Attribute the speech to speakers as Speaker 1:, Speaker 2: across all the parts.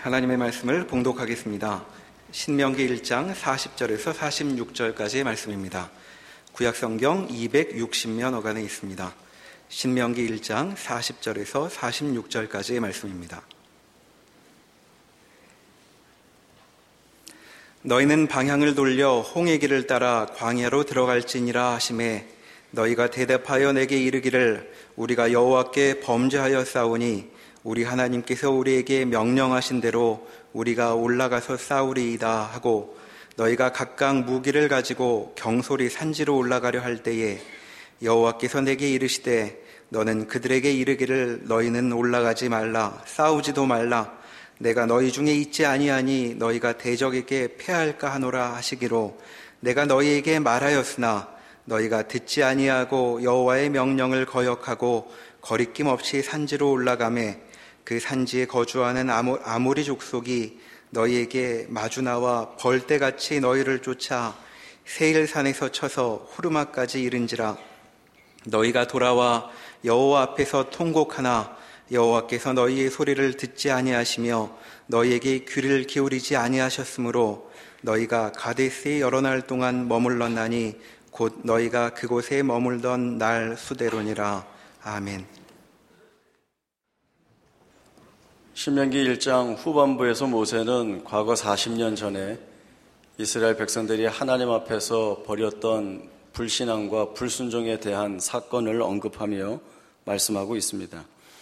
Speaker 1: 하나님의 말씀을 봉독하겠습니다. 신명기 1장 40절에서 46절까지의 말씀입니다. 구약성경 260면 어간에 있습니다. 신명기 1장 40절에서 46절까지의 말씀입니다. 너희는 방향을 돌려 홍해 길을 따라 광야로 들어갈지니라 하시매 너희가 대답하여 내게 이르기를 우리가 여호와께 범죄하여 싸우니 우리 하나님께서 우리에게 명령하신 대로 우리가 올라가서 싸우리이다 하고 너희가 각각 무기를 가지고 경솔히 산지로 올라가려 할 때에 여호와께서 내게 이르시되 너는 그들에게 이르기를 너희는 올라가지 말라 싸우지도 말라 내가 너희 중에 있지 아니하니 너희가 대적에게 패할까 하노라 하시기로 내가 너희에게 말하였으나 너희가 듣지 아니하고 여호와의 명령을 거역하고 거리낌 없이 산지로 올라가매 그 산지에 거주하는 아모리 족속이 너희에게 마주 나와 벌떼같이 너희를 쫓아 세일산에서 쳐서 호르마까지 이른지라 너희가 돌아와 여호와 앞에서 통곡하나 여호와께서 너희의 소리를 듣지 아니하시며 너희에게 귀를 기울이지 아니하셨으므로 너희가 가데스에 여러 날 동안 머물렀나니 곧 너희가 그곳에 머물던 날 수대로니라. 아멘.
Speaker 2: 신명기 1장 후반부에서 모세는 과거 40년 전에 이스라엘 백성들이 하나님 앞에서 벌였던 불신앙과 불순종에 대한 사건을 언급하며 말씀하고 있습니다.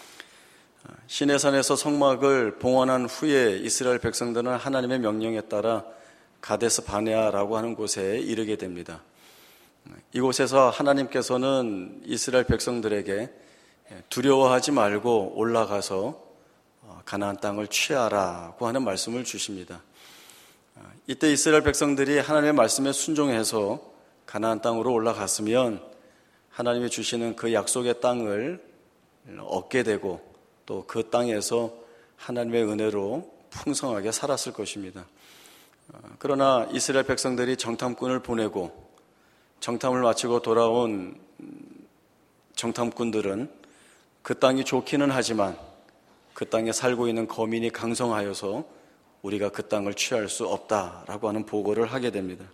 Speaker 2: 시내산에서 성막을 봉헌한 후에 이스라엘 백성들은 하나님의 명령에 따라 가데스 바네아라고 하는 곳에 이르게 됩니다. 이곳에서 하나님께서는 이스라엘 백성들에게 두려워하지 말고 올라가서 가나안 땅을 취하라고 하는 말씀을 주십니다. 이때 이스라엘 백성들이 하나님의 말씀에 순종해서 가나안 땅으로 올라갔으면 하나님이 주시는 그 약속의 땅을 얻게 되고 또 그 땅에서 하나님의 은혜로 풍성하게 살았을 것입니다. 그러나 이스라엘 백성들이 정탐꾼을 보내고 정탐을 마치고 돌아온 정탐꾼들은 그 땅이 좋기는 하지만 그 땅에 살고 있는 거민이 강성하여서 우리가 그 땅을 취할 수 없다라고 하는 보고를 하게 됩니다.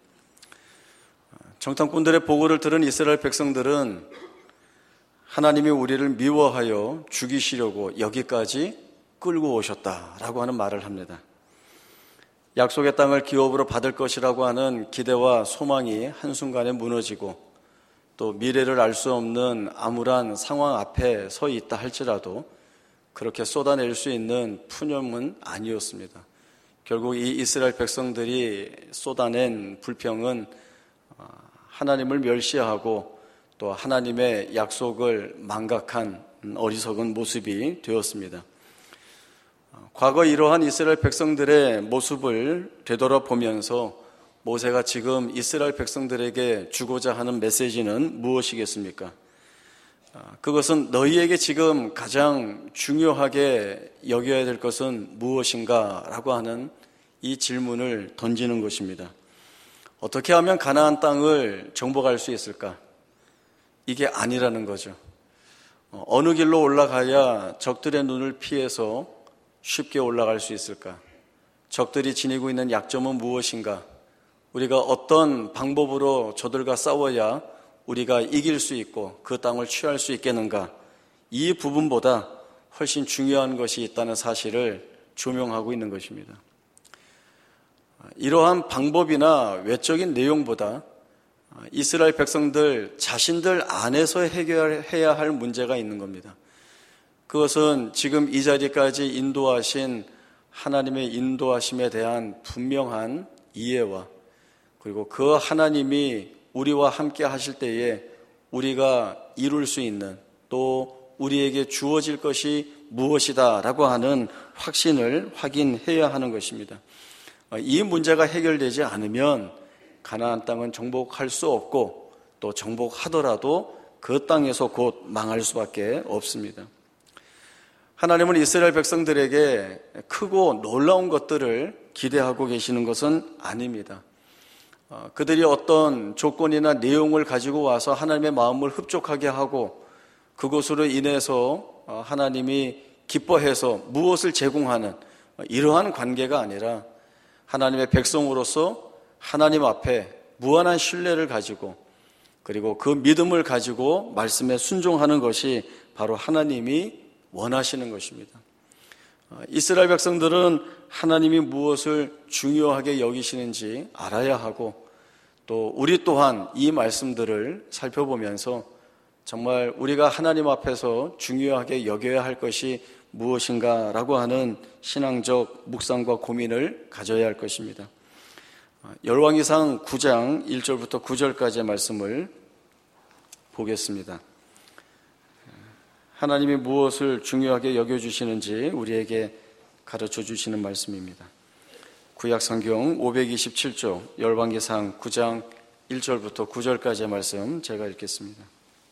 Speaker 2: 정탐꾼들의 보고를 들은 이스라엘 백성들은 하나님이 우리를 미워하여 죽이시려고 여기까지 끌고 오셨다라고 하는 말을 합니다. 약속의 땅을 기업으로 받을 것이라고 하는 기대와 소망이 한순간에 무너지고 또 미래를 알 수 없는 암울한 상황 앞에 서 있다 할지라도 그렇게 쏟아낼 수 있는 푸념은 아니었습니다. 결국 이 이스라엘 백성들이 쏟아낸 불평은 하나님을 멸시하고 또 하나님의 약속을 망각한 어리석은 모습이 되었습니다. 과거 이러한 이스라엘 백성들의 모습을 되돌아보면서 모세가 지금 이스라엘 백성들에게 주고자 하는 메시지는 무엇이겠습니까? 그것은 너희에게 지금 가장 중요하게 여겨야 될 것은 무엇인가? 라고 하는 이 질문을 던지는 것입니다. 어떻게 하면 가나안 땅을 정복할 수 있을까? 이게 아니라는 거죠. 어느 길로 올라가야 적들의 눈을 피해서 쉽게 올라갈 수 있을까? 적들이 지니고 있는 약점은 무엇인가? 우리가 어떤 방법으로 저들과 싸워야 우리가 이길 수 있고 그 땅을 취할 수 있겠는가? 이 부분보다 훨씬 중요한 것이 있다는 사실을 조명하고 있는 것입니다. 이러한 방법이나 외적인 내용보다 이스라엘 백성들 자신들 안에서 해결해야 할 문제가 있는 겁니다. 그것은 지금 이 자리까지 인도하신 하나님의 인도하심에 대한 분명한 이해와 그리고 그 하나님이 우리와 함께 하실 때에 우리가 이룰 수 있는 또 우리에게 주어질 것이 무엇이다 라고 하는 확신을 확인해야 하는 것입니다. 이 문제가 해결되지 않으면 가나안 땅은 정복할 수 없고 또 정복하더라도 그 땅에서 곧 망할 수밖에 없습니다. 하나님은 이스라엘 백성들에게 크고 놀라운 것들을 기대하고 계시는 것은 아닙니다. 그들이 어떤 조건이나 내용을 가지고 와서 하나님의 마음을 흡족하게 하고 그것으로 인해서 하나님이 기뻐해서 무엇을 제공하는 이러한 관계가 아니라 하나님의 백성으로서 하나님 앞에 무한한 신뢰를 가지고 그리고 그 믿음을 가지고 말씀에 순종하는 것이 바로 하나님이 원하시는 것입니다. 이스라엘 백성들은 하나님이 무엇을 중요하게 여기시는지 알아야 하고 또 우리 또한 이 말씀들을 살펴보면서 정말 우리가 하나님 앞에서 중요하게 여겨야 할 것이 무엇인가라고 하는 신앙적 묵상과 고민을 가져야 할 것입니다. 열왕기상 9장 1절부터 9절까지의 말씀을 보겠습니다. 하나님이 무엇을 중요하게 여겨주시는지 우리에게 가르쳐 주시는 말씀입니다. 구약성경 527조 열왕기상 9장 1절부터 9절까지의 말씀 제가 읽겠습니다.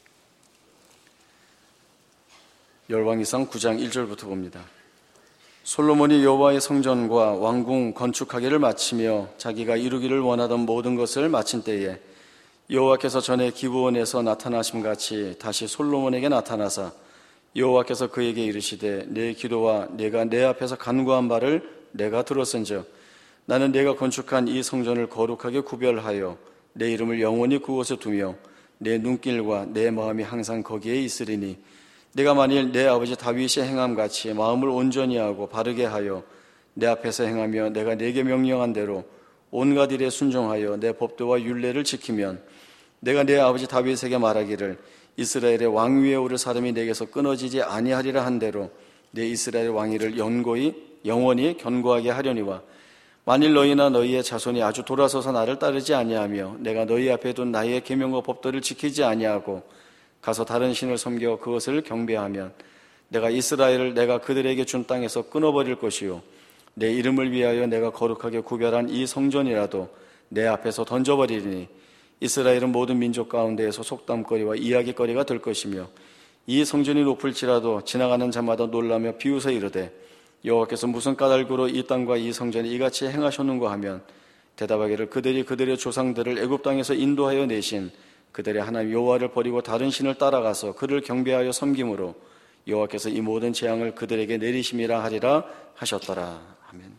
Speaker 2: 열왕기상 9장 1절부터 봅니다. 솔로몬이 여호와의 성전과 왕궁 건축하기를 마치며 자기가 이루기를 원하던 모든 것을 마친 때에 여호와께서 전에 기브온에서 나타나심같이 다시 솔로몬에게 나타나사 여호와께서 그에게 이르시되 내 기도와 내가 내 앞에서 간구한 바를 내가 들었은즉 나는 내가 건축한 이 성전을 거룩하게 구별하여 내 이름을 영원히 그곳에 두며 내 눈길과 내 마음이 항상 거기에 있으리니 내가 만일 내 아버지 다윗이 행함같이 마음을 온전히 하고 바르게 하여 내 앞에서 행하며 내가 내게 명령한 대로 온갖 일에 순종하여 내 법도와 율례를 지키면 내가 내 아버지 다윗에게 말하기를 이스라엘의 왕 위에 오를 사람이 내게서 끊어지지 아니하리라 한 대로 내 이스라엘 왕위를 영원히 견고하게 하려니와 만일 너희나 너희의 자손이 아주 돌아서서 나를 따르지 아니하며 내가 너희 앞에 둔 나의 계명과 법도를 지키지 아니하고 가서 다른 신을 섬겨 그것을 경배하면 내가 이스라엘을 내가 그들에게 준 땅에서 끊어버릴 것이요 내 이름을 위하여 내가 거룩하게 구별한 이 성전이라도 내 앞에서 던져버리리니 이스라엘은 모든 민족 가운데에서 속담거리와 이야기거리가 될 것이며 이 성전이 높을지라도 지나가는 자마다 놀라며 비웃어 이르되 여호와께서 무슨 까닭으로 이 땅과 이 성전이 이같이 행하셨는가 하면 대답하기를 그들이 그들의 조상들을 애굽 땅에서 인도하여 내신 그들의 하나님 여호와를 버리고 다른 신을 따라가서 그를 경배하여 섬김으로 여호와께서 이 모든 재앙을 그들에게 내리심이라 하리라 하셨더라. 아멘.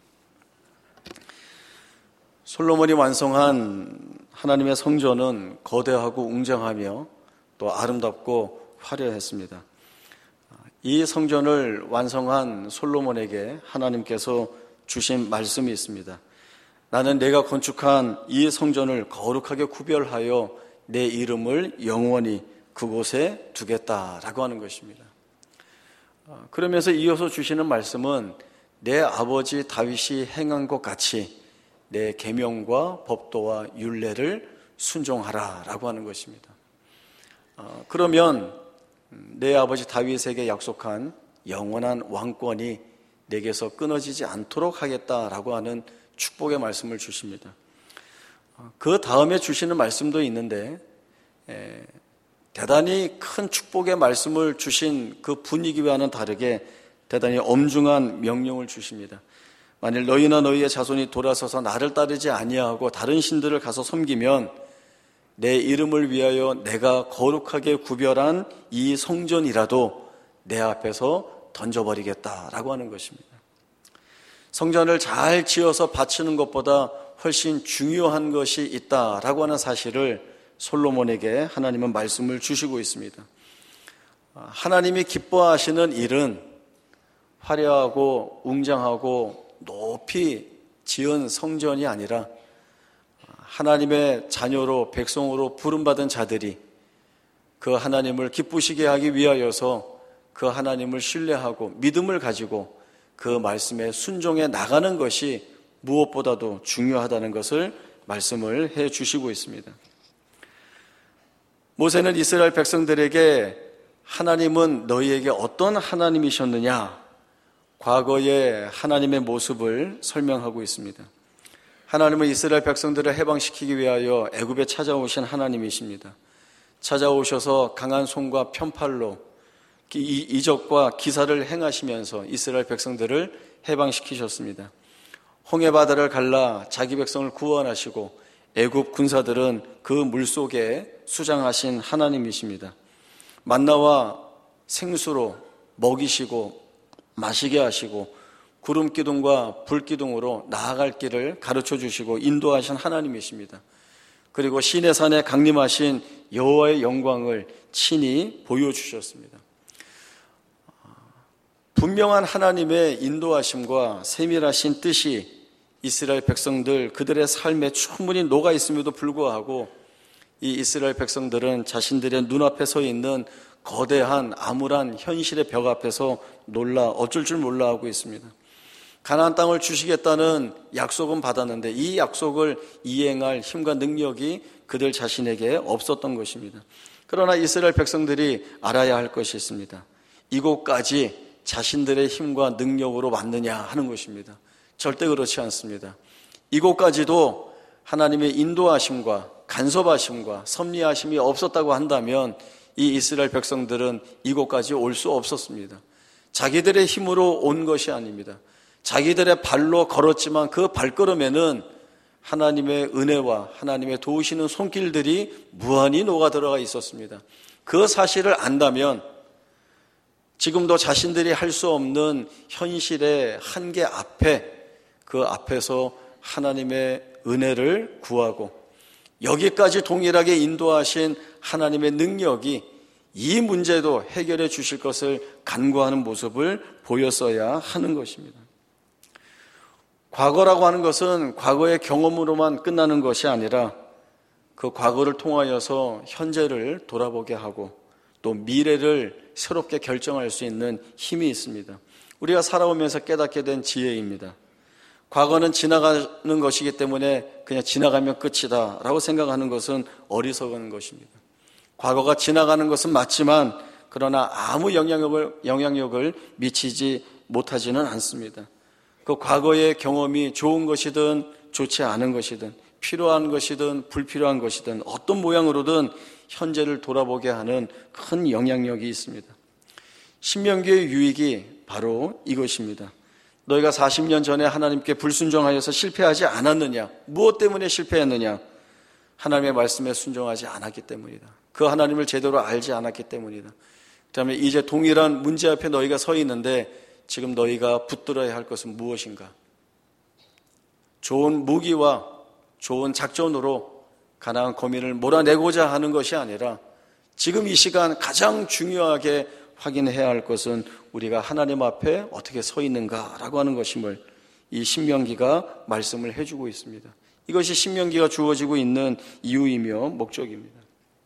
Speaker 2: 솔로몬이 완성한 하나님의 성전은 거대하고 웅장하며 또 아름답고 화려했습니다. 이 성전을 완성한 솔로몬에게 하나님께서 주신 말씀이 있습니다. 나는 내가 건축한 이 성전을 거룩하게 구별하여 내 이름을 영원히 그곳에 두겠다라고 하는 것입니다. 그러면서 이어서 주시는 말씀은 내 아버지 다윗이 행한 것 같이 내 계명과 법도와 율례를 순종하라라고 하는 것입니다. 그러면 내 아버지 다윗에게 약속한 영원한 왕권이 내게서 끊어지지 않도록 하겠다라고 하는 축복의 말씀을 주십니다. 그 다음에 주시는 말씀도 있는데 대단히 큰 축복의 말씀을 주신 그 분위기와는 다르게 대단히 엄중한 명령을 주십니다. 만일 너희나 너희의 자손이 돌아서서 나를 따르지 아니하고 다른 신들을 가서 섬기면 내 이름을 위하여 내가 거룩하게 구별한 이 성전이라도 내 앞에서 던져버리겠다라고 하는 것입니다. 성전을 잘 지어서 바치는 것보다 훨씬 중요한 것이 있다라고 하는 사실을 솔로몬에게 하나님은 말씀을 주시고 있습니다. 하나님이 기뻐하시는 일은 화려하고 웅장하고 높이 지은 성전이 아니라 하나님의 자녀로 백성으로 부름받은 자들이 그 하나님을 기쁘시게 하기 위하여서 그 하나님을 신뢰하고 믿음을 가지고 그 말씀에 순종해 나가는 것이 무엇보다도 중요하다는 것을 말씀을 해 주시고 있습니다. 모세는 이스라엘 백성들에게 하나님은 너희에게 어떤 하나님이셨느냐, 과거의 하나님의 모습을 설명하고 있습니다. 하나님은 이스라엘 백성들을 해방시키기 위하여 애굽에 찾아오신 하나님이십니다. 찾아오셔서 강한 손과 편팔로 이적과 기사를 행하시면서 이스라엘 백성들을 해방시키셨습니다. 홍해바다를 갈라 자기 백성을 구원하시고 애굽 군사들은 그 물속에 수장하신 하나님이십니다. 만나와 생수로 먹이시고 마시게 하시고 구름 기둥과 불 기둥으로 나아갈 길을 가르쳐 주시고 인도하신 하나님이십니다. 그리고 시내산에 강림하신 여호와의 영광을 친히 보여주셨습니다. 분명한 하나님의 인도하심과 세밀하신 뜻이 이스라엘 백성들 그들의 삶에 충분히 녹아 있음에도 불구하고 이 이스라엘 백성들은 자신들의 눈앞에 서 있는 거대한 암울한 현실의 벽 앞에서 어쩔 줄 몰라 하고 있습니다. 가나안 땅을 주시겠다는 약속은 받았는데 이 약속을 이행할 힘과 능력이 그들 자신에게 없었던 것입니다. 그러나 이스라엘 백성들이 알아야 할 것이 있습니다. 이곳까지 자신들의 힘과 능력으로 왔느냐 하는 것입니다. 절대 그렇지 않습니다. 이곳까지도 하나님의 인도하심과 간섭하심과 섭리하심이 없었다고 한다면 이 이스라엘 백성들은 이곳까지 올 수 없었습니다. 자기들의 힘으로 온 것이 아닙니다. 자기들의 발로 걸었지만 그 발걸음에는 하나님의 은혜와 하나님의 도우시는 손길들이 무한히 녹아 들어가 있었습니다. 그 사실을 안다면 지금도 자신들이 할 수 없는 현실의 한계 앞에 그 앞에서 하나님의 은혜를 구하고 여기까지 동일하게 인도하신 하나님의 능력이 이 문제도 해결해 주실 것을 간구하는 모습을 보였어야 하는 것입니다. 과거라고 하는 것은 과거의 경험으로만 끝나는 것이 아니라 그 과거를 통하여서 현재를 돌아보게 하고 또 미래를 새롭게 결정할 수 있는 힘이 있습니다. 우리가 살아오면서 깨닫게 된 지혜입니다. 과거는 지나가는 것이기 때문에 그냥 지나가면 끝이다 라고 생각하는 것은 어리석은 것입니다. 과거가 지나가는 것은 맞지만 그러나 아무 영향력을 미치지 못하지는 않습니다. 그 과거의 경험이 좋은 것이든 좋지 않은 것이든 필요한 것이든 불필요한 것이든 어떤 모양으로든 현재를 돌아보게 하는 큰 영향력이 있습니다. 신명기의 유익이 바로 이것입니다. 너희가 40년 전에 하나님께 불순종하여서 실패하지 않았느냐? 무엇 때문에 실패했느냐? 하나님의 말씀에 순종하지 않았기 때문이다. 그 하나님을 제대로 알지 않았기 때문이다. 그다음에 이제 동일한 문제 앞에 너희가 서 있는데 지금 너희가 붙들어야 할 것은 무엇인가? 좋은 무기와 좋은 작전으로 가나안 거민을 몰아내고자 하는 것이 아니라 지금 이 시간 가장 중요하게 확인해야 할 것은 우리가 하나님 앞에 어떻게 서 있는가라고 하는 것임을 이 신명기가 말씀을 해주고 있습니다. 이것이 신명기가 주어지고 있는 이유이며 목적입니다.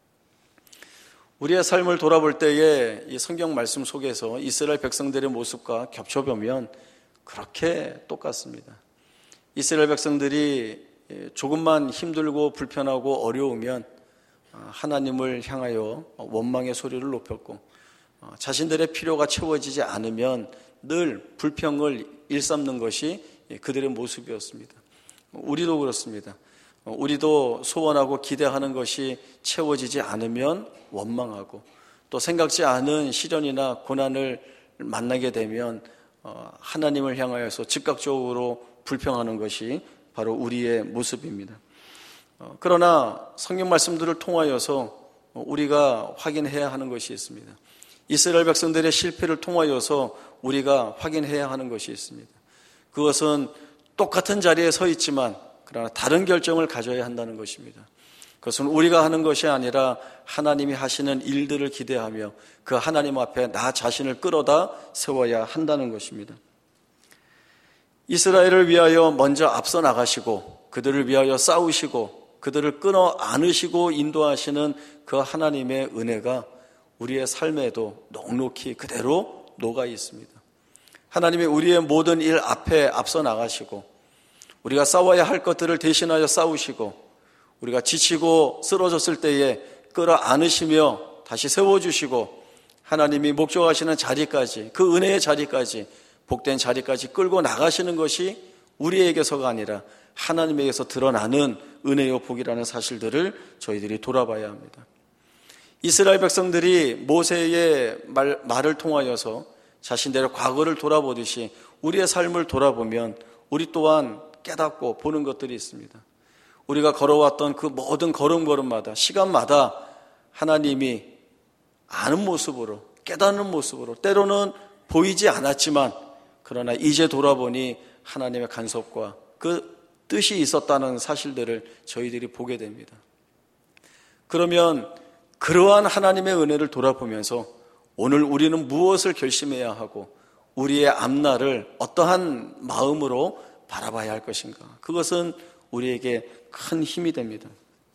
Speaker 2: 우리의 삶을 돌아볼 때에 이 성경 말씀 속에서 이스라엘 백성들의 모습과 겹쳐보면 그렇게 똑같습니다. 이스라엘 백성들이 조금만 힘들고 불편하고 어려우면 하나님을 향하여 원망의 소리를 높였고 자신들의 필요가 채워지지 않으면 늘 불평을 일삼는 것이 그들의 모습이었습니다. 우리도 그렇습니다. 우리도 소원하고 기대하는 것이 채워지지 않으면 원망하고 또 생각지 않은 시련이나 고난을 만나게 되면 하나님을 향하여서 즉각적으로 불평하는 것이 바로 우리의 모습입니다. 그러나 성경 말씀들을 통하여서 우리가 확인해야 하는 것이 있습니다. 이스라엘 백성들의 실패를 통하여서 우리가 확인해야 하는 것이 있습니다. 그것은 똑같은 자리에 서 있지만 그러나 다른 결정을 가져야 한다는 것입니다. 그것은 우리가 하는 것이 아니라 하나님이 하시는 일들을 기대하며 그 하나님 앞에 나 자신을 끌어다 세워야 한다는 것입니다. 이스라엘을 위하여 먼저 앞서 나가시고 그들을 위하여 싸우시고 그들을 끊어 안으시고 인도하시는 그 하나님의 은혜가 우리의 삶에도 넉넉히 그대로 녹아 있습니다. 하나님이 우리의 모든 일 앞에 앞서 나가시고 우리가 싸워야 할 것들을 대신하여 싸우시고 우리가 지치고 쓰러졌을 때에 끌어 안으시며 다시 세워주시고 하나님이 목적하시는 자리까지 그 은혜의 자리까지 복된 자리까지 끌고 나가시는 것이 우리에게서가 아니라 하나님에게서 드러나는 은혜요 복이라는 사실들을 저희들이 돌아봐야 합니다. 이스라엘 백성들이 모세의 말을 통하여서 자신들의 과거를 돌아보듯이 우리의 삶을 돌아보면 우리 또한 깨닫고 보는 것들이 있습니다. 우리가 걸어왔던 그 모든 걸음걸음마다 시간마다 하나님이 아는 모습으로 깨닫는 모습으로 때로는 보이지 않았지만 그러나 이제 돌아보니 하나님의 간섭과 그 뜻이 있었다는 사실들을 저희들이 보게 됩니다. 그러면 그러한 하나님의 은혜를 돌아보면서 오늘 우리는 무엇을 결심해야 하고 우리의 앞날을 어떠한 마음으로 바라봐야 할 것인가? 그것은 우리에게 큰 힘이 됩니다.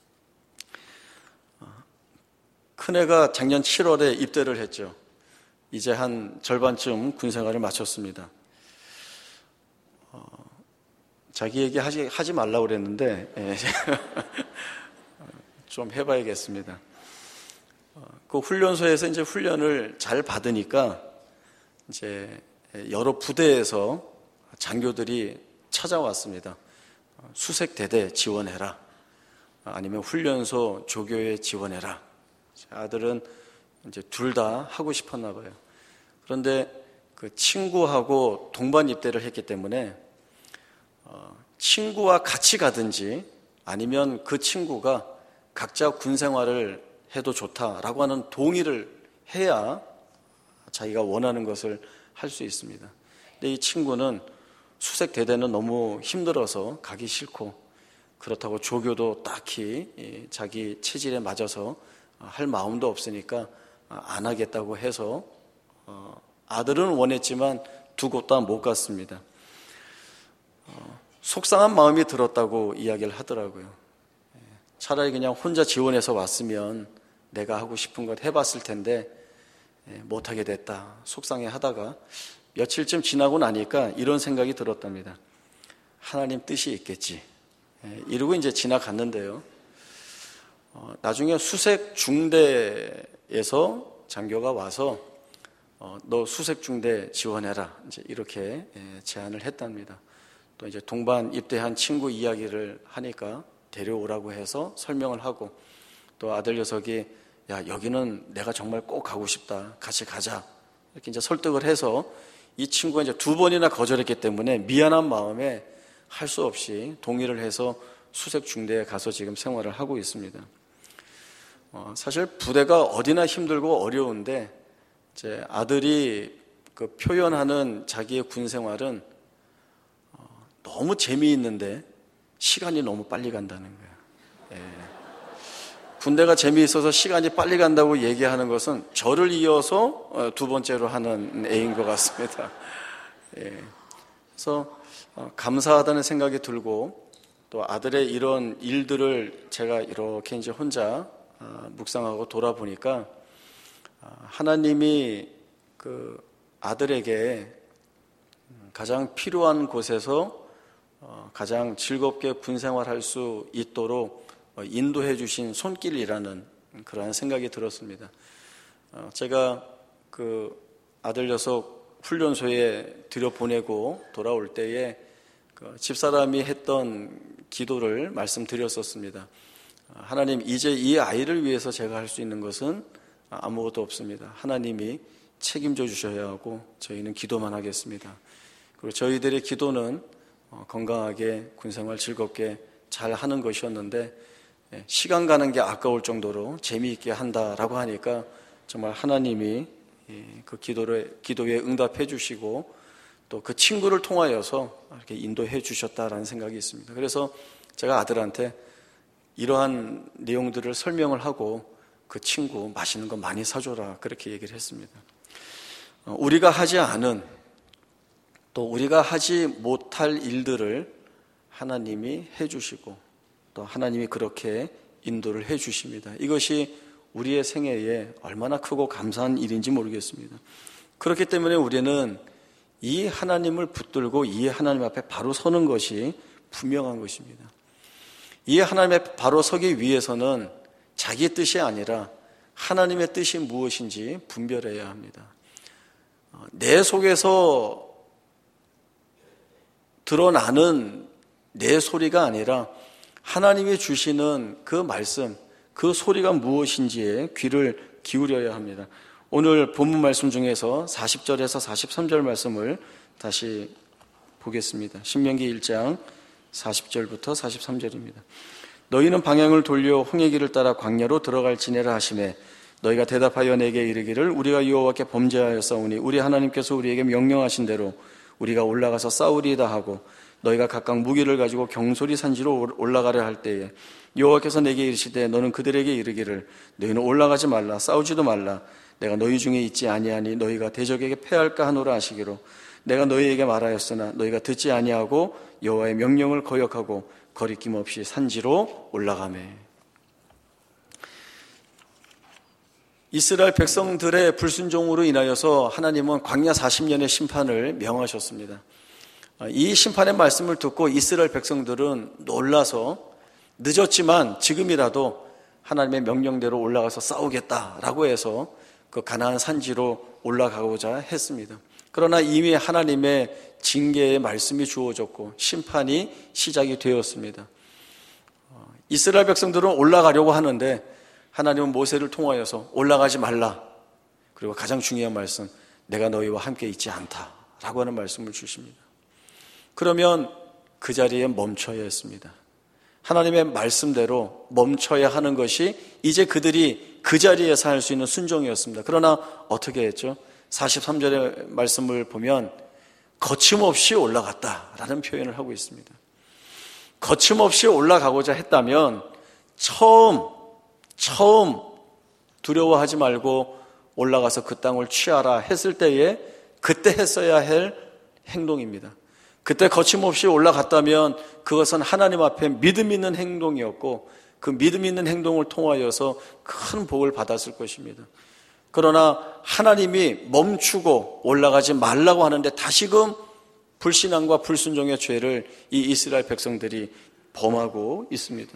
Speaker 2: 큰애가 작년 7월에 입대를 했죠. 이제 한 절반쯤 군생활을 마쳤습니다. 자기 얘기 하지 말라고 그랬는데 좀 해봐야겠습니다. 그 훈련소에서 이제 훈련을 잘 받으니까 이제 여러 부대에서 장교들이 찾아왔습니다. 수색대대 지원해라. 아니면 훈련소 조교에 지원해라. 아들은 이제 둘 다 하고 싶었나 봐요. 그런데 그 친구하고 동반 입대를 했기 때문에 친구와 같이 가든지 아니면 그 친구가 각자 군 생활을 해도 좋다라고 하는 동의를 해야 자기가 원하는 것을 할 수 있습니다. 근데 이 친구는 수색 대대는 너무 힘들어서 가기 싫고 그렇다고 조교도 딱히 자기 체질에 맞아서 할 마음도 없으니까 안 하겠다고 해서 아들은 원했지만 두 곳 다 못 갔습니다. 속상한 마음이 들었다고 이야기를 하더라고요. 차라리 그냥 혼자 지원해서 왔으면 내가 하고 싶은 것 해봤을 텐데 못하게 됐다 속상해 하다가 며칠쯤 지나고 나니까 이런 생각이 들었답니다. 하나님 뜻이 있겠지 이러고 이제 지나갔는데요. 나중에 수색 중대에서 장교가 와서 너 수색 중대 지원해라 이제 이렇게 제안을 했답니다. 또 이제 동반 입대한 친구 이야기를 하니까 데려오라고 해서 설명을 하고 또 아들 녀석이 야 여기는 내가 정말 꼭 가고 싶다 같이 가자 이렇게 이제 설득을 해서 이 친구가 이제 2번이나 거절했기 때문에 미안한 마음에 할 수 없이 동의를 해서 수색 중대에 가서 지금 생활을 하고 있습니다. 사실 부대가 어디나 힘들고 어려운데 이제 아들이 그 표현하는 자기의 군 생활은 너무 재미있는데 시간이 너무 빨리 간다는 거예요. 군대가 재미있어서 시간이 빨리 간다고 얘기하는 것은 저를 이어서 두 번째로 하는 애인 것 같습니다. 그래서 감사하다는 생각이 들고 또 아들의 이런 일들을 제가 이렇게 이제 혼자 묵상하고 돌아보니까 하나님이 그 아들에게 가장 필요한 곳에서 가장 즐겁게 군생활할 수 있도록 인도해 주신 손길이라는 그러한 생각이 들었습니다. 제가 그 아들 녀석 훈련소에 들여보내고 돌아올 때에 그 집사람이 했던 기도를 말씀드렸었습니다. 하나님 이제 이 아이를 위해서 제가 할 수 있는 것은 아무것도 없습니다. 하나님이 책임져 주셔야 하고 저희는 기도만 하겠습니다. 그리고 저희들의 기도는 건강하게 군생활 즐겁게 잘 하는 것이었는데 시간 가는 게 아까울 정도로 재미있게 한다라고 하니까 정말 하나님이 그 기도에 응답해 주시고 또 그 친구를 통하여서 이렇게 인도해 주셨다라는 생각이 있습니다. 그래서 제가 아들한테 이러한 내용들을 설명을 하고 그 친구 맛있는 거 많이 사줘라 그렇게 얘기를 했습니다. 우리가 하지 않은 또 우리가 하지 못할 일들을 하나님이 해주시고 또 하나님이 그렇게 인도를 해주십니다. 이것이 우리의 생애에 얼마나 크고 감사한 일인지 모르겠습니다. 그렇기 때문에 우리는 이 하나님을 붙들고 이 하나님 앞에 바로 서는 것이 분명한 것입니다. 이 하나님 앞에 바로 서기 위해서는 자기 뜻이 아니라 하나님의 뜻이 무엇인지 분별해야 합니다. 내 속에서 드러나는 내 소리가 아니라 하나님이 주시는 그 말씀, 그 소리가 무엇인지에 귀를 기울여야 합니다. 오늘 본문 말씀 중에서 40절에서 43절 말씀을 다시 보겠습니다. 신명기 1장 40절부터 43절입니다. 너희는 방향을 돌려 홍해 길을 따라 광야로 들어갈지니라 하시매 너희가 대답하여 내게 이르기를 우리가 여호와께 범죄하였사오니 우리 하나님께서 우리에게 명령하신 대로 우리가 올라가서 싸우리이다 하고 너희가 각각 무기를 가지고 경솔히 산지로 올라가려 할 때에 여호와께서 내게 이르시되 너는 그들에게 이르기를 너희는 올라가지 말라 싸우지도 말라 내가 너희 중에 있지 아니하니 너희가 대적에게 패할까 하노라 하시기로 내가 너희에게 말하였으나 너희가 듣지 아니하고 여호와의 명령을 거역하고 거리낌 없이 산지로 올라가매. 이스라엘 백성들의 불순종으로 인하여서 하나님은 광야 40년의 심판을 명하셨습니다. 이 심판의 말씀을 듣고 이스라엘 백성들은 놀라서 늦었지만 지금이라도 하나님의 명령대로 올라가서 싸우겠다라고 해서 그 가나안 산지로 올라가고자 했습니다. 그러나 이미 하나님의 징계의 말씀이 주어졌고 심판이 시작이 되었습니다. 이스라엘 백성들은 올라가려고 하는데 하나님은 모세를 통하여서 올라가지 말라. 그리고 가장 중요한 말씀, 내가 너희와 함께 있지 않다라고 하는 말씀을 주십니다. 그러면 그 자리에 멈춰야 했습니다. 하나님의 말씀대로 멈춰야 하는 것이 이제 그들이 그 자리에서 할 수 있는 순종이었습니다. 그러나 어떻게 했죠? 43절의 말씀을 보면 거침없이 올라갔다라는 표현을 하고 있습니다. 거침없이 올라가고자 했다면 처음 두려워하지 말고 올라가서 그 땅을 취하라 했을 때에 그때 했어야 할 행동입니다. 그때 거침없이 올라갔다면 그것은 하나님 앞에 믿음 있는 행동이었고 그 믿음 있는 행동을 통하여서 큰 복을 받았을 것입니다. 그러나 하나님이 멈추고 올라가지 말라고 하는데 다시금 불신앙과 불순종의 죄를 이 이스라엘 백성들이 범하고 있습니다.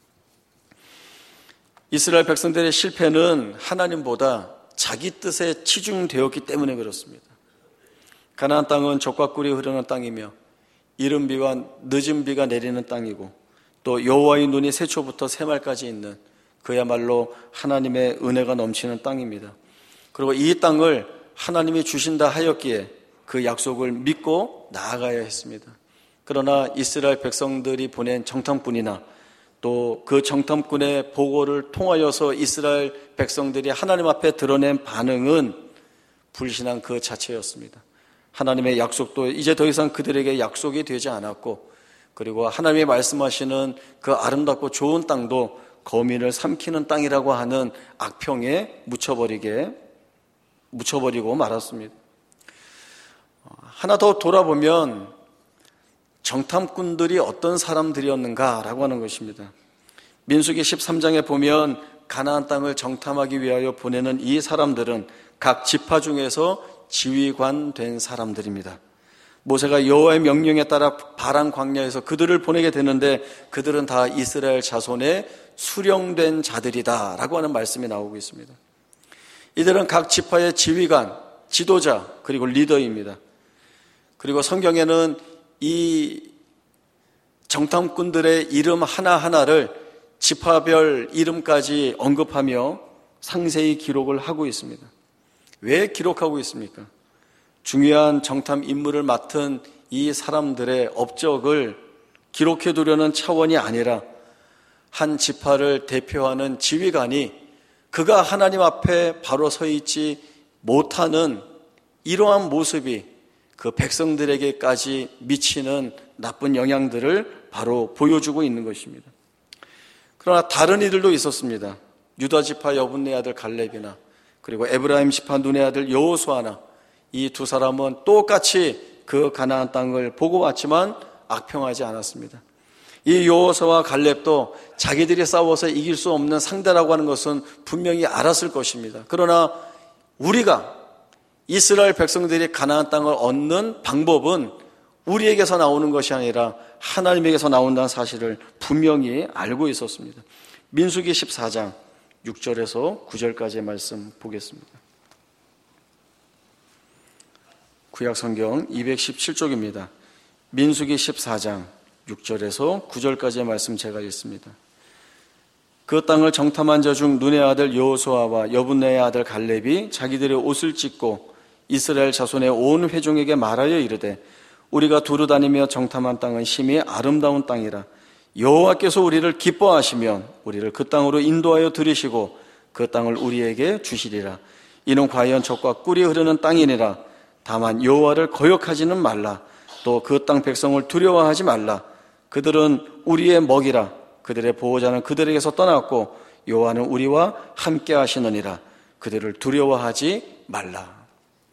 Speaker 2: 이스라엘 백성들의 실패는 하나님보다 자기 뜻에 치중되었기 때문에 그렇습니다. 가나안 땅은 젖과 꿀이 흐르는 땅이며 이른 비와 늦은 비가 내리는 땅이고 또 여호와의 눈이 새초부터 새말까지 있는 그야말로 하나님의 은혜가 넘치는 땅입니다. 그리고 이 땅을 하나님이 주신다 하였기에 그 약속을 믿고 나아가야 했습니다. 그러나 이스라엘 백성들이 보낸 정탐꾼이나 또 그 정탐꾼의 보고를 통하여서 이스라엘 백성들이 하나님 앞에 드러낸 반응은 불신앙 그 자체였습니다. 하나님의 약속도 이제 더 이상 그들에게 약속이 되지 않았고 그리고 하나님이 말씀하시는 그 아름답고 좋은 땅도 거민을 삼키는 땅이라고 하는 악평에 묻혀버리고 말았습니다. 하나 더 돌아보면 정탐꾼들이 어떤 사람들이었는가라고 하는 것입니다. 민수기 13장에 보면 가나안 땅을 정탐하기 위하여 보내는 이 사람들은 각 지파 중에서 지휘관 된 사람들입니다. 모세가 여호와의 명령에 따라 바란 광야에서 그들을 보내게 되는데 그들은 다 이스라엘 자손의 수령된 자들이다라고 하는 말씀이 나오고 있습니다. 이들은 각 지파의 지휘관, 지도자, 그리고 리더입니다. 그리고 성경에는 이 정탐꾼들의 이름 하나하나를 지파별 이름까지 언급하며 상세히 기록을 하고 있습니다. 왜 기록하고 있습니까? 중요한 정탐 임무를 맡은 이 사람들의 업적을 기록해 두려는 차원이 아니라 한 지파를 대표하는 지휘관이 그가 하나님 앞에 바로 서 있지 못하는 이러한 모습이 그 백성들에게까지 미치는 나쁜 영향들을 바로 보여주고 있는 것입니다. 그러나 다른 이들도 있었습니다. 유다 지파 여분네 아들 갈렙이나 그리고 에브라임 지파 눈의 아들 여호수아나 이 두 사람은 똑같이 그 가나안 땅을 보고 왔지만 악평하지 않았습니다. 이 여호수아와 갈렙도 자기들이 싸워서 이길 수 없는 상대라고 하는 것은 분명히 알았을 것입니다. 그러나 우리가 이스라엘 백성들이 가나안 땅을 얻는 방법은 우리에게서 나오는 것이 아니라 하나님에게서 나온다는 사실을 분명히 알고 있었습니다. 민수기 14장 6절에서 9절까지의 말씀 보겠습니다. 구약성경 217쪽입니다. 민수기 14장 6절에서 9절까지의 말씀 제가 읽습니다. 그 땅을 정탐한 자 중 눈의 아들 여호수아와 여분네의 아들 갈렙이 자기들의 옷을 찢고 이스라엘 자손의 온 회중에게 말하여 이르되 우리가 두루 다니며 정탐한 땅은 심히 아름다운 땅이라 여호와께서 우리를 기뻐하시면 우리를 그 땅으로 인도하여 들이시고 그 땅을 우리에게 주시리라. 이는 과연 젖과 꿀이 흐르는 땅이니라. 다만 여호와를 거역하지는 말라. 또 그 땅 백성을 두려워하지 말라. 그들은 우리의 먹이라. 그들의 보호자는 그들에게서 떠났고 여호와는 우리와 함께 하시느니라. 그들을 두려워하지 말라.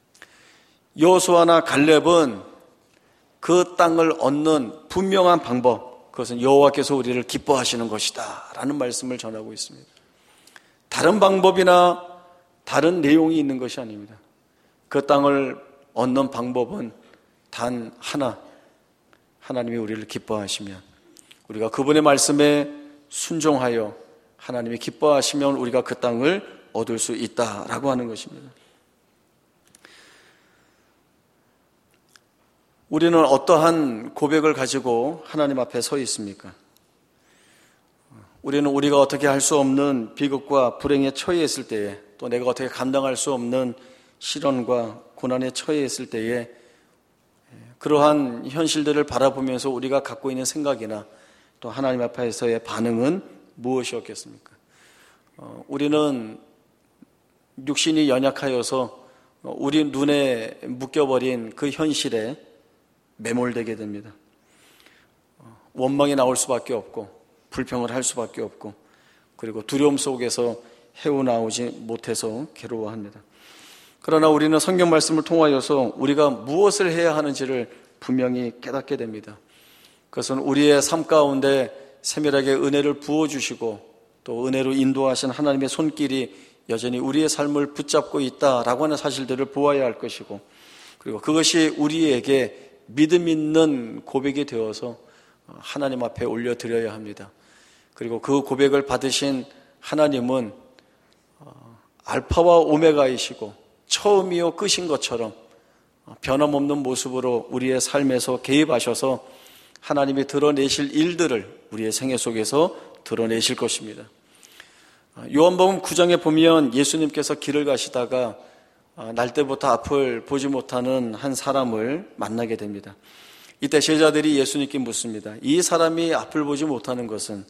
Speaker 2: 여호수아나 갈렙은 그 땅을 얻는 분명한 방법, 그것은 여호와께서 우리를 기뻐하시는 것이다 라는 말씀을 전하고 있습니다. 다른 방법이나 다른 내용이 있는 것이 아닙니다. 그 땅을 얻는 방법은 단 하나, 하나님이 우리를 기뻐하시면, 우리가 그분의 말씀에 순종하여 하나님이 기뻐하시면 우리가 그 땅을 얻을 수 있다라고 하는 것입니다. 우리는 어떠한 고백을 가지고 하나님 앞에 서 있습니까? 우리는 우리가 어떻게 할 수 없는 비극과 불행에 처해 있을 때에, 또 내가 어떻게 감당할 수 없는 시련과 고난에 처해 있을 때에 그러한 현실들을 바라보면서 우리가 갖고 있는 생각이나 또 하나님 앞에서의 반응은 무엇이었겠습니까? 우리는 육신이 연약하여서 우리 눈에 묶여버린 그 현실에 매몰되게 됩니다. 원망이 나올 수밖에 없고 불평을 할 수밖에 없고, 그리고 두려움 속에서 헤어나오지 못해서 괴로워합니다. 그러나 우리는 성경 말씀을 통하여서 우리가 무엇을 해야 하는지를 분명히 깨닫게 됩니다. 그것은 우리의 삶 가운데 세밀하게 은혜를 부어주시고 또 은혜로 인도하신 하나님의 손길이 여전히 우리의 삶을 붙잡고 있다라고 하는 사실들을 보아야 할 것이고, 그리고 그것이 우리에게 믿음 있는 고백이 되어서 하나님 앞에 올려드려야 합니다. 그리고 그 고백을 받으신 하나님은 알파와 오메가이시고 처음이요 끝인 것처럼 변함없는 모습으로 우리의 삶에서 개입하셔서 하나님이 드러내실 일들을 우리의 생애 속에서 드러내실 것입니다. 요한복음 9장에 보면 예수님께서 길을 가시다가 날 때부터 앞을 보지 못하는 한 사람을 만나게 됩니다. 이때 제자들이 예수님께 묻습니다. 이 사람이 앞을 보지 못하는 것은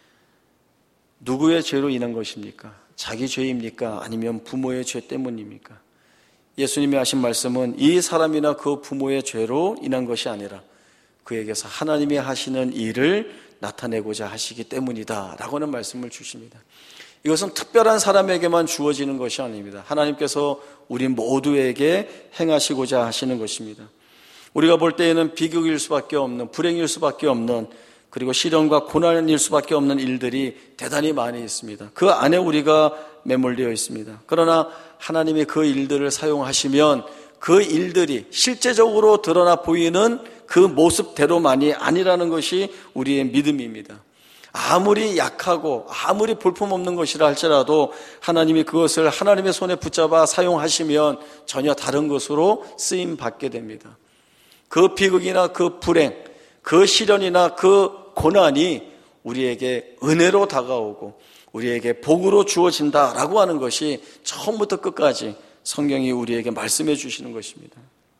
Speaker 2: 누구의 죄로 인한 것입니까? 자기 죄입니까? 아니면 부모의 죄 때문입니까? 예수님이 하신 말씀은 이 사람이나 그 부모의 죄로 인한 것이 아니라 그에게서 하나님이 하시는 일을 나타내고자 하시기 때문이다 라고 하는 말씀을 주십니다. 이것은 특별한 사람에게만 주어지는 것이 아닙니다. 하나님께서 우리 모두에게 행하시고자 하시는 것입니다. 우리가 볼 때에는 비극일 수밖에 없는, 불행일 수밖에 없는, 그리고 시련과 고난일 수밖에 없는 일들이 대단히 많이 있습니다. 그 안에 우리가 매몰되어 있습니다. 그러나 하나님이 그 일들을 사용하시면 그 일들이 실제적으로 드러나 보이는 그 모습대로만이 아니라는 것이 우리의 믿음입니다. 아무리 약하고 아무리 볼품없는 것이라 할지라도 하나님이 그것을 하나님의 손에 붙잡아 사용하시면 전혀 다른 것으로 쓰임받게 됩니다. 그 비극이나 그 불행, 그 시련이나 그 고난이 우리에게 은혜로 다가오고 우리에게 복으로 주어진다라고 하는 것이 처음부터 끝까지 성경이 우리에게 말씀해 주시는 것입니다.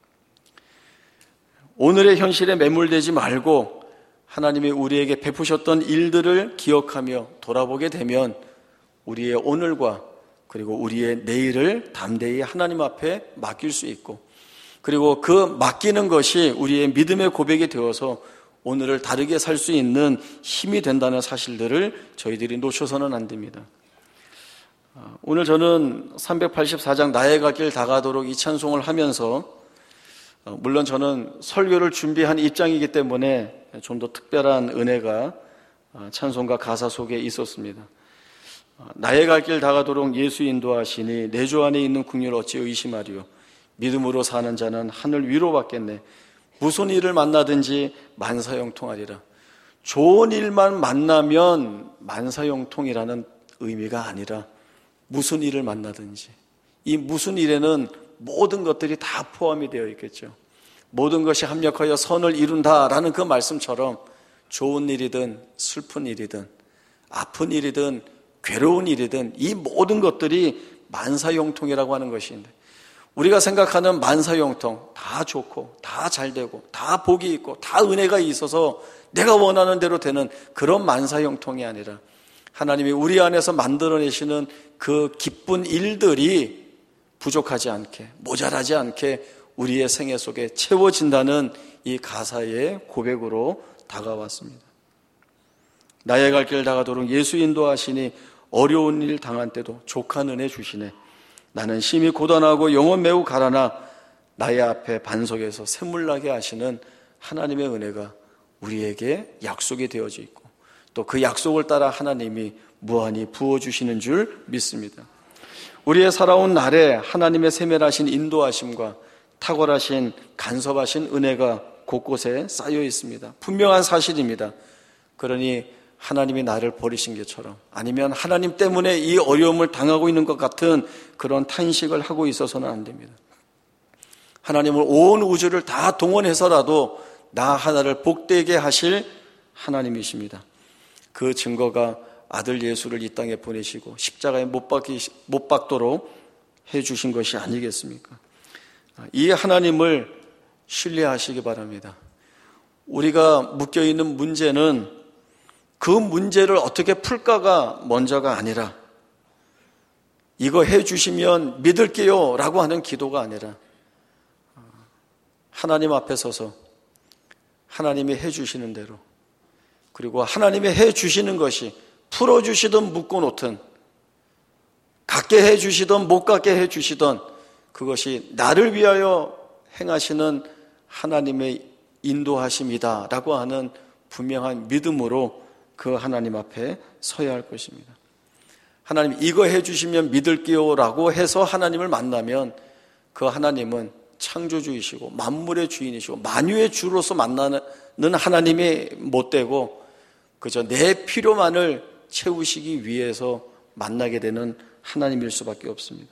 Speaker 2: 오늘의 현실에 매몰되지 말고 하나님이 우리에게 베푸셨던 일들을 기억하며 돌아보게 되면 우리의 오늘과 그리고 우리의 내일을 담대히 하나님 앞에 맡길 수 있고, 그리고 그 맡기는 것이 우리의 믿음의 고백이 되어서 오늘을 다르게 살 수 있는 힘이 된다는 사실들을 저희들이 놓쳐서는 안 됩니다. 오늘 저는 384장 나의 갈 길 다가도록 이 찬송을 하면서, 물론 저는 설교를 준비한 입장이기 때문에 좀 더 특별한 은혜가 찬송가 가사 속에 있었습니다. 나의 갈 길 다가도록 예수 인도하시니 내 주 안에 있는 국률 어찌 의심하리요. 믿음으로 사는 자는 하늘 위로 받겠네. 무슨 일을 만나든지 만사형통하리라. 좋은 일만 만나면 만사형통이라는 의미가 아니라 무슨 일을 만나든지, 이 무슨 일에는 모든 것들이 다 포함이 되어 있겠죠. 모든 것이 합력하여 선을 이룬다라는 그 말씀처럼 좋은 일이든 슬픈 일이든 아픈 일이든 괴로운 일이든 이 모든 것들이 만사형통이라고 하는 것인데, 우리가 생각하는 만사형통, 다 좋고 다 잘되고 다 복이 있고 다 은혜가 있어서 내가 원하는 대로 되는 그런 만사형통이 아니라 하나님이 우리 안에서 만들어내시는 그 기쁜 일들이 부족하지 않게, 모자라지 않게 우리의 생애 속에 채워진다는 이 가사의 고백으로 다가왔습니다. 나의 갈 길 다가도록 예수 인도하시니 어려운 일 당한 때도 족한 은혜 주시네. 나는 심히 고단하고 영혼 매우 가라나 나의 앞에 반석에서 샘물나게 하시는 하나님의 은혜가 우리에게 약속이 되어져 있고 또 그 약속을 따라 하나님이 무한히 부어주시는 줄 믿습니다. 우리의 살아온 날에 하나님의 세밀하신 인도하심과 탁월하신 간섭하신 은혜가 곳곳에 쌓여 있습니다. 분명한 사실입니다. 그러니 하나님이 나를 버리신 것처럼 아니면 하나님 때문에 이 어려움을 당하고 있는 것 같은 그런 탄식을 하고 있어서는 안 됩니다. 하나님을 온 우주를 다 동원해서라도 나 하나를 복되게 하실 하나님이십니다. 그 증거가 아들 예수를 이 땅에 보내시고 십자가에 못 박도록 해주신 것이 아니겠습니까? 이 하나님을 신뢰하시기 바랍니다. 우리가 묶여있는 문제는 그 문제를 어떻게 풀까가 먼저가 아니라 이거 해주시면 믿을게요 라고 하는 기도가 아니라 하나님 앞에 서서 하나님이 해주시는 대로 그리고 하나님이 해주시는 것이 풀어주시든 묶어놓든 갖게 해주시든 못 갖게 해주시든 그것이 나를 위하여 행하시는 하나님의 인도하심이다 라고 하는 분명한 믿음으로 그 하나님 앞에 서야 할 것입니다. 하나님 이거 해주시면 믿을게요 라고 해서 하나님을 만나면 그 하나님은 창조주이시고 만물의 주인이시고 만유의 주로서 만나는 하나님이 못되고 그저 내 필요만을 채우시기 위해서 만나게 되는 하나님일 수밖에 없습니다.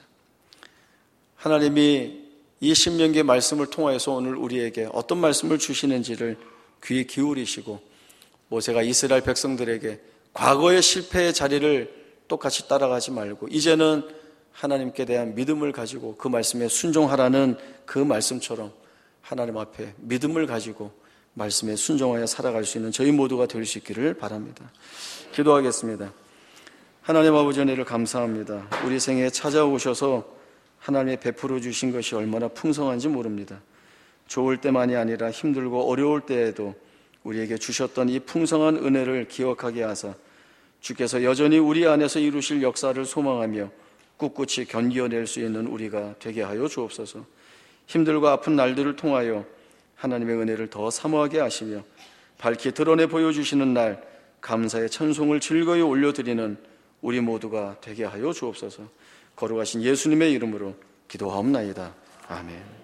Speaker 2: 하나님이 이 신명기의 말씀을 통하여서 오늘 우리에게 어떤 말씀을 주시는지를 귀 기울이시고 모세가 이스라엘 백성들에게 과거의 실패의 자리를 똑같이 따라가지 말고 이제는 하나님께 대한 믿음을 가지고 그 말씀에 순종하라는 그 말씀처럼 하나님 앞에 믿음을 가지고 말씀에 순종하여 살아갈 수 있는 저희 모두가 될 수 있기를 바랍니다. 기도하겠습니다. 하나님 아버지 은혜를 감사합니다. 우리 생에 찾아오셔서 하나님의 베풀어 주신 것이 얼마나 풍성한지 모릅니다. 좋을 때만이 아니라 힘들고 어려울 때에도 우리에게 주셨던 이 풍성한 은혜를 기억하게 하사 주께서 여전히 우리 안에서 이루실 역사를 소망하며 꿋꿋이 견뎌낼 수 있는 우리가 되게 하여 주옵소서. 힘들고 아픈 날들을 통하여 하나님의 은혜를 더 사모하게 하시며 밝히 드러내 보여주시는 날 감사의 찬송을 즐거이 올려드리는 우리 모두가 되게 하여 주옵소서. 거룩하신 예수님의 이름으로 기도하옵나이다. 아멘.